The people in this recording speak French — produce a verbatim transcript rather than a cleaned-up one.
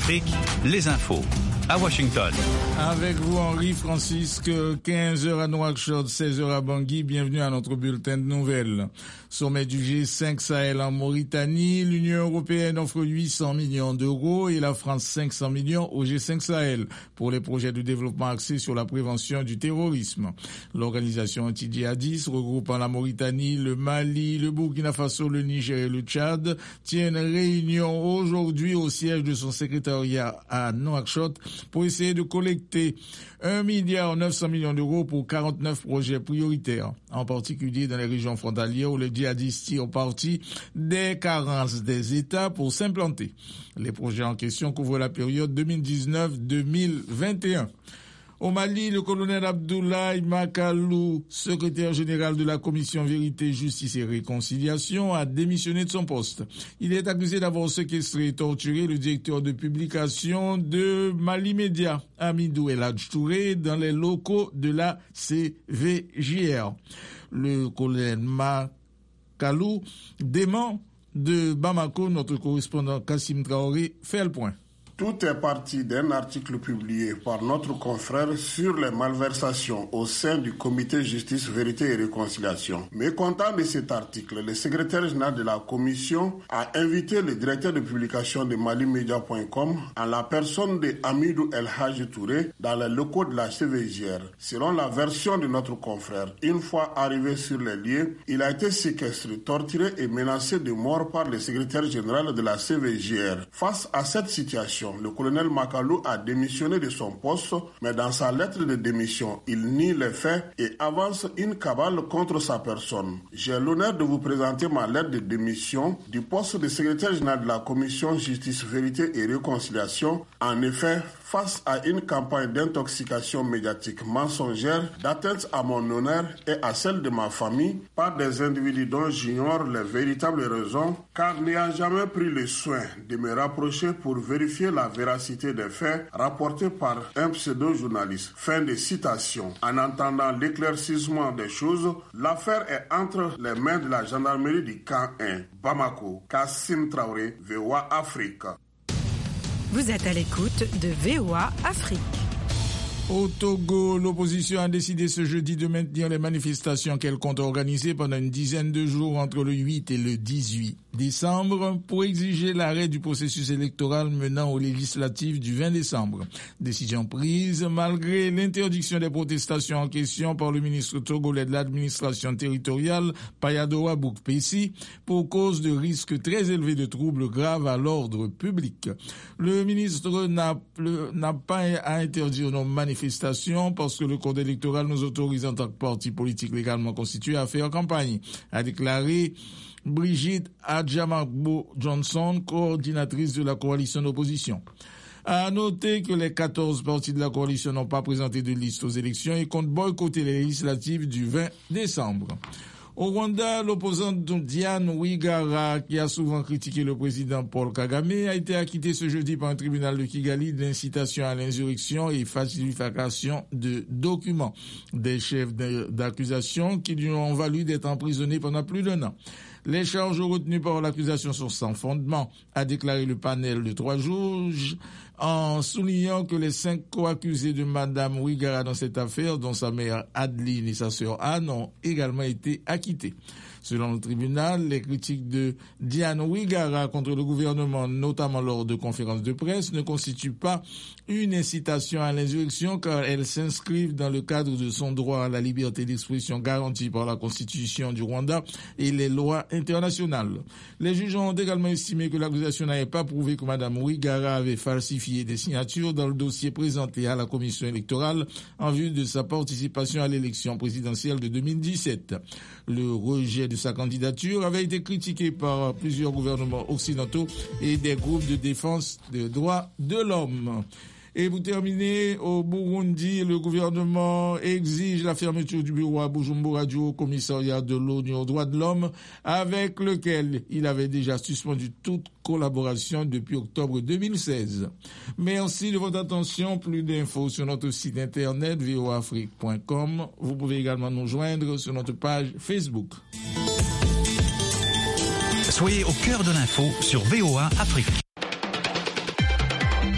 Afrique, les infos. À Washington. Avec vous, Henri Francisque, quinze heures à Nouakchott, seize heures à Bangui. Bienvenue à notre bulletin de nouvelles. Sommet du G cinq Sahel en Mauritanie. L'Union européenne offre huit cents millions d'euros et la France cinq cents millions au G cinq Sahel pour les projets de développement axés sur la prévention du terrorisme. L'organisation anti-djihadiste regroupant la Mauritanie, le Mali, le Burkina Faso, le Niger et le Tchad tient une réunion aujourd'hui au siège de son secrétariat à Nouakchott pour essayer de collecter un milliard neuf cents millions d'euros pour quarante-neuf projets prioritaires, en particulier dans les régions frontalières où les djihadistes tirent parti des carences des États pour s'implanter. Les projets en question couvrent la période deux mille dix-neuf deux mille vingt et un. Au Mali, le colonel Abdoulaye Makalou, secrétaire général de la commission Vérité, Justice et Réconciliation, a démissionné de son poste. Il est accusé d'avoir séquestré et torturé le directeur de publication de Mali Média, Amidou El Hadj Touré, dans les locaux de la C V J R. Le colonel Makalou dément de Bamako. Notre correspondant Kassim Traoré fait le point. Tout est parti d'un article publié par notre confrère sur les malversations au sein du comité Justice, Vérité et Réconciliation. Mécontent de cet article, le secrétaire général de la commission a invité le directeur de publication de Mali Media point com en la personne de Amidou El Hadj Touré dans les locaux de la C V J R. Selon la version de notre confrère, une fois arrivé sur les lieux, il a été séquestré, torturé et menacé de mort par le secrétaire général de la C V J R. Face à cette situation, le colonel Makalou a démissionné de son poste, mais dans sa lettre de démission, il nie les faits et avance une cabale contre sa personne. J'ai l'honneur de vous présenter ma lettre de démission du poste de secrétaire général de la commission Justice, Vérité et Réconciliation. En effet, face à une campagne d'intoxication médiatique mensongère, d'atteinte à mon honneur et à celle de ma famille par des individus dont j'ignore les véritables raisons, car n'ayant jamais pris le soin de me rapprocher pour vérifier la véracité des faits rapportés par un pseudo-journaliste. Fin de citation. En entendant l'éclaircissement des choses, l'affaire est entre les mains de la gendarmerie du camp un, Bamako. Kassim Traoré, V O A Afrique. Vous êtes à l'écoute de V O A Afrique. Au Togo, l'opposition a décidé ce jeudi de maintenir les manifestations qu'elle compte organiser pendant une dizaine de jours entre le huit et le dix-huit décembre pour exiger l'arrêt du processus électoral menant aux législatives du vingt décembre. Décision prise malgré l'interdiction des protestations en question par le ministre togolais de l'administration territoriale, Payadoa Boukpessi, pour cause de risques très élevés de troubles graves à l'ordre public. Le ministre n'a, n'a pas à interdire nos manifestations parce que le code électoral nous autorise en tant que parti politique légalement constitué à faire campagne, a déclaré Brigitte Adjamagbo Johnson, coordinatrice de la coalition d'opposition. À noter que les quatorze partis de la coalition n'ont pas présenté de liste aux élections et comptent boycotter les législatives du vingt décembre. Au Rwanda, l'opposante Diane Ouigara, qui a souvent critiqué le président Paul Kagame, a été acquittée ce jeudi par un tribunal de Kigali d'incitation à l'insurrection et falsification de documents. Des chefs d'accusation qui lui ont valu d'être emprisonnés pendant plus d'un an. Les charges retenues par l'accusation sont sans fondement, a déclaré le panel de trois juges, en soulignant que les cinq co-accusés de Madame Ouigara dans cette affaire, dont sa mère Adeline et sa sœur Anne, ont également été acquittés. Selon le tribunal, les critiques de Diane Ouigara contre le gouvernement, notamment lors de conférences de presse, ne constituent pas une incitation à l'insurrection car elles s'inscrivent dans le cadre de son droit à la liberté d'expression garantie par la Constitution du Rwanda et les lois internationales. Les juges ont également estimé que l'accusation n'avait pas prouvé que Mme Ouigara avait falsifié des signatures dans le dossier présenté à la commission électorale en vue de sa participation à l'élection présidentielle de deux mille dix-sept. Le rejet de sa candidature avait été critiqué par plusieurs gouvernements occidentaux et des groupes de défense des droits de l'homme. Et pour terminer, au Burundi, le gouvernement exige la fermeture du bureau à Bujumbura du Haut Commissariat de l'ONU aux droits de l'homme, avec lequel il avait déjà suspendu toute collaboration depuis octobre deux mille seize. Merci de votre attention. Plus d'infos sur notre site internet v o a afrique point com. Vous pouvez également nous joindre sur notre page Facebook. Soyez au cœur de l'info sur V O A Afrique.